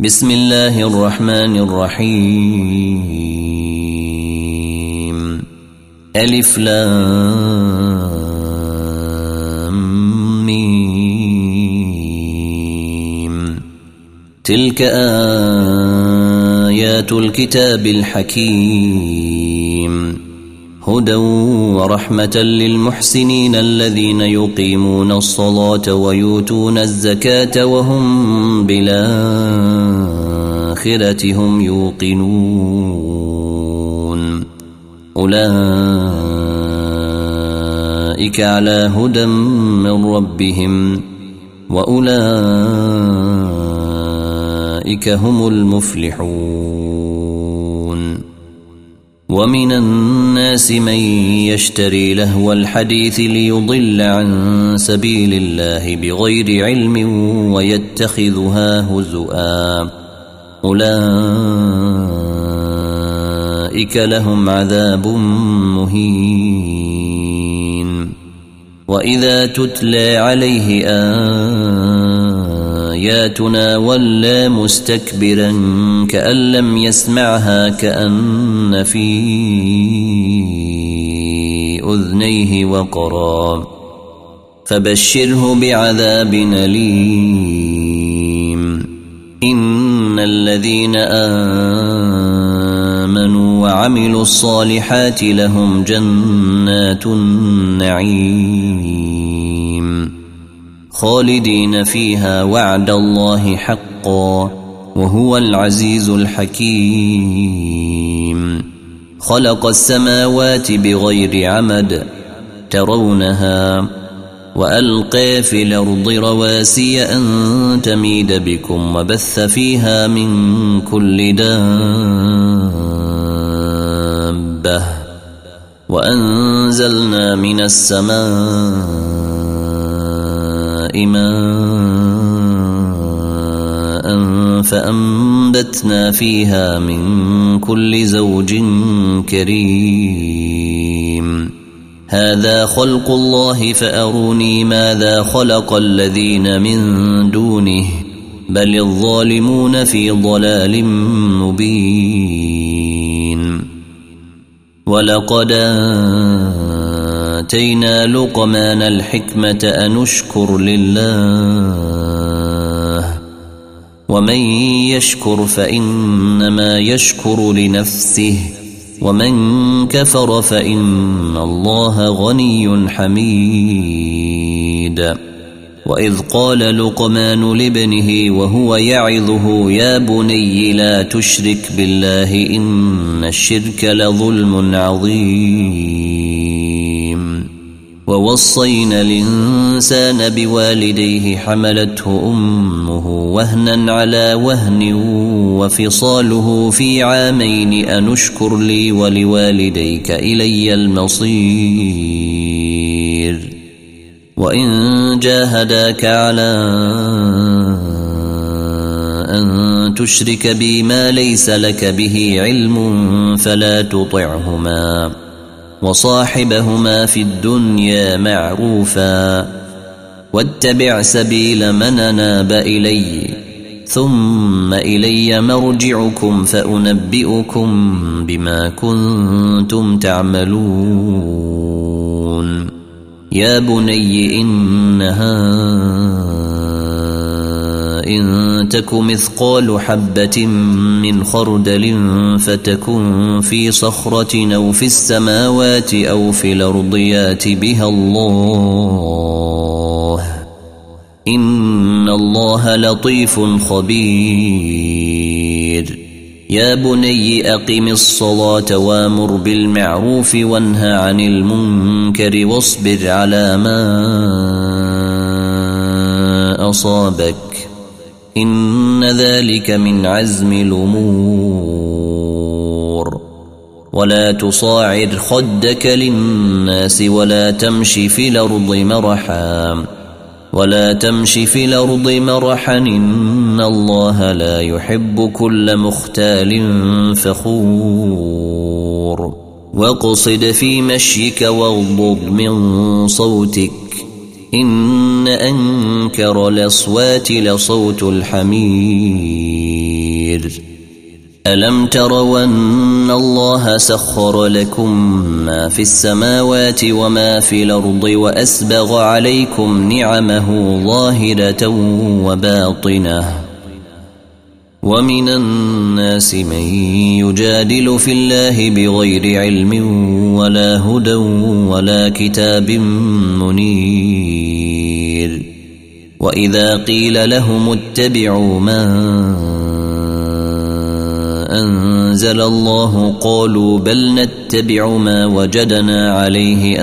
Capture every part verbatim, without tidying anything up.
بسم الله الرحمن الرحيم. ألف لام ميم. تلك آيات الكتاب الحكيم، هدى ورحمة للمحسنين الذين يقيمون الصلاة ويؤتون الزكاة وهم بالآخرة هم يوقنون. أولئك على هدى من ربهم وأولئك هم المفلحون. ومن الناس من يشتري لهو الحديث ليضل عن سبيل الله بغير علم ويتخذها هزؤا، أولئك لهم عذاب مهين. وإذا تتلى عليه آياتنا ولى مستكبرا كأن لم يسمعها كأن في أذنيه وقرا، فبشره بعذاب أليم. إن الذين آمنوا وعملوا الصالحات لهم جنات النعيم خالدين فيها وعد الله حقا وهو العزيز الحكيم. خلق السماوات بغير عمد ترونها وألقى في الأرض رواسي أن تميد بكم وبث فيها من كل دابة وأنزلنا من السماء ماء فأنبتنا فيها من كل زوج كريم. هذا خلق الله فأروني ماذا خلق الذين من دونه بل الظالمون في ضلال مبين. ولقد آتينا لقمان الحكمة أن اشكر لله، ومن يشكر فإنما يشكر لنفسه ومن كفر فإن الله غني حميد. وإذ قال لقمان لابنه وهو يعظه يا بني لا تشرك بالله إن الشرك لظلم عظيم. ووصينا الإنسان بوالديه حملته أمه وهنا على وهن وفصاله في عامين أن اشكر لي ولوالديك إلي المصير. وإن جاهداك على أن تشرك بي ما ليس لك به علم فلا تطعهما وصاحبهما في الدنيا معروفا واتبع سبيل من أناب إلي ثم إلي مرجعكم فأنبئكم بما كنتم تعملون. يا بني إنها إن تك مثقال حبة من خردل فتكن في صخرة أو في السماوات أو في الأرض يات بها الله إن الله لطيف خبير. يا بني أقم الصلاة وامر بالمعروف وانهى عن المنكر واصبر على ما أصابك إن ذلك من عزم الأمور. ولا تصاعر خدك للناس ولا تمشي في الأرض مرحا ولا تمشي في الأرض مرحا إن الله لا يحب كل مختال فخور. واقصد في مشيك واغضض من صوتك إن أنكر الأصوات لصوت الحمير. ألم تروا أن الله سخر لكم ما في السماوات وما في الأرض وأسبغ عليكم نعمه ظاهرة وباطنة ومن الناس من يجادل في الله بغير علم ولا هدى ولا كتاب منير وإذا قيل لهم اتبعوا ما أنزل الله قالوا بل نتبع ما وجدنا عليه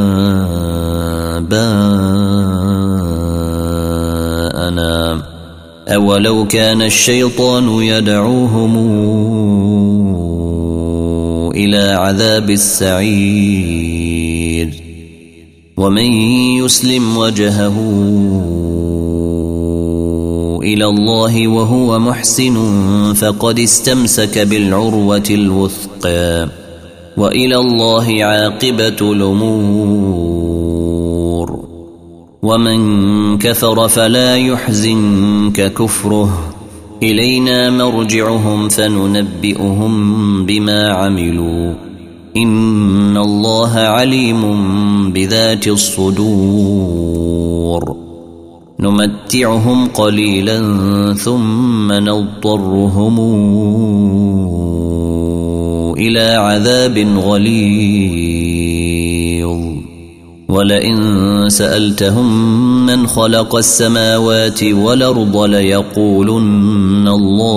آباءنا أولو كان الشيطان يدعوهم إلى عذاب السعير ومن يسلم وجهه إلى الله وهو محسن فقد استمسك بالعروة الوثقى وإلى الله عاقبة الأمور ومن كفر فلا يحزنك كفره إلينا مرجعهم فننبئهم بما عملوا إن الله عليم بذات الصدور نمتعهم قليلا ثم نضطرهم إلى عذاب غليظ ولئن سألتهم من خلق السماوات والأرض ليقولن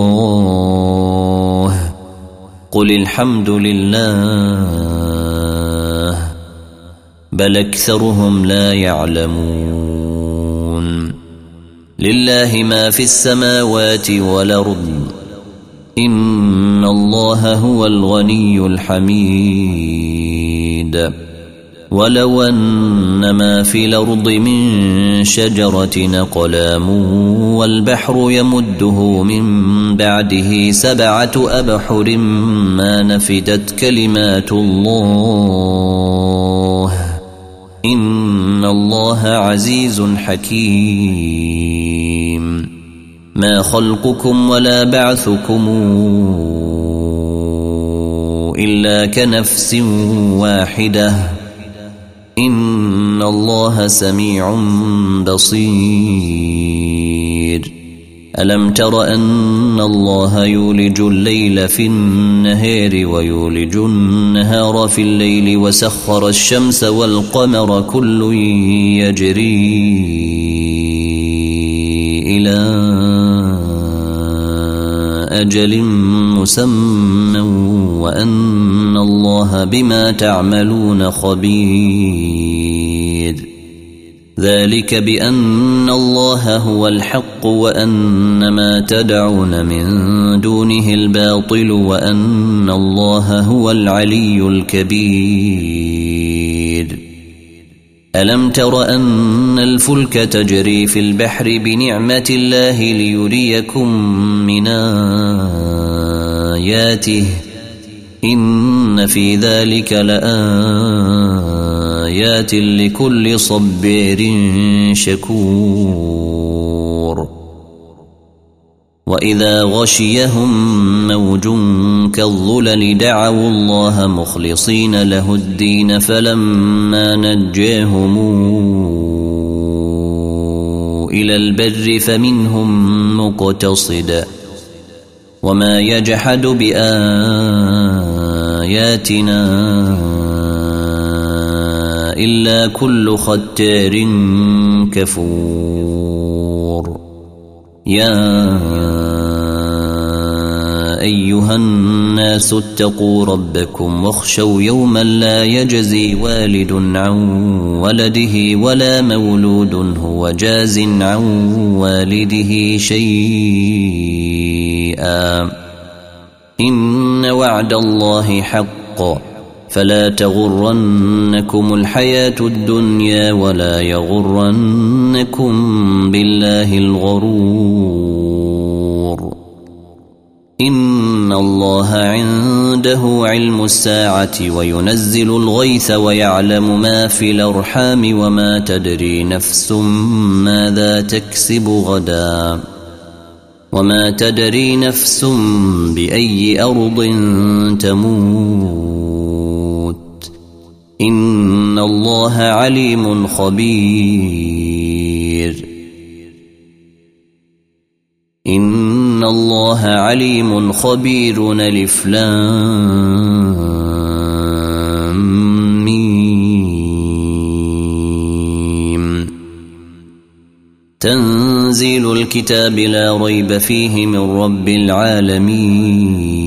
الله قل الحمد لله بل أكثرهم لا يعلمون لله ما في السماوات والأرض إن الله هو الغني الحميد ولو أن ما في الأرض من شجرة أقلام والبحر يمده من بعده سبعة أبحر ما نفدت كلمات الله إن الله عزيز حكيم ما خلقكم ولا بعثكم إلا كنفس واحدة إن الله سميع بصير ألم تر أن الله يولج الليل في النهار ويولج النهار في الليل وسخر الشمس والقمر كل يجري إلى أجل مسمى وأن الله بما تعملون خبير ذلك بأن الله هو الحق وأن ما تدعون من دونه الباطل وأن الله هو العلي الكبير ألم تر أن الفلك تجري في البحر بنعمة الله ليريكم من آياته إن في ذلك لآيات لكل صبير شكور وإذا غشيهم موج كالظلل دعوا الله مخلصين له الدين فلما نجاهم إلى البر فمنهم مقتصد وما يجحد بآياتنا إلا كل ختار كفور يا أيها الناس اتقوا ربكم واخشوا يوما لا يجزي والد عن ولده ولا مولود هو جاز عن والده شيئا إن وعد الله حق فلا تغرنكم الحياة الدنيا ولا يغرنكم بالله الغرور إن الله عنده علم الساعة وينزل الغيث ويعلم ما في الأرحام وما تدري نفس ماذا تكسب غدا وما تدري نفس بأي أرض تموت إن الله عليم خبير إن الله عليم خبير ألف لام ميم تنزيل الكتاب لا ريب فيه من رب العالمين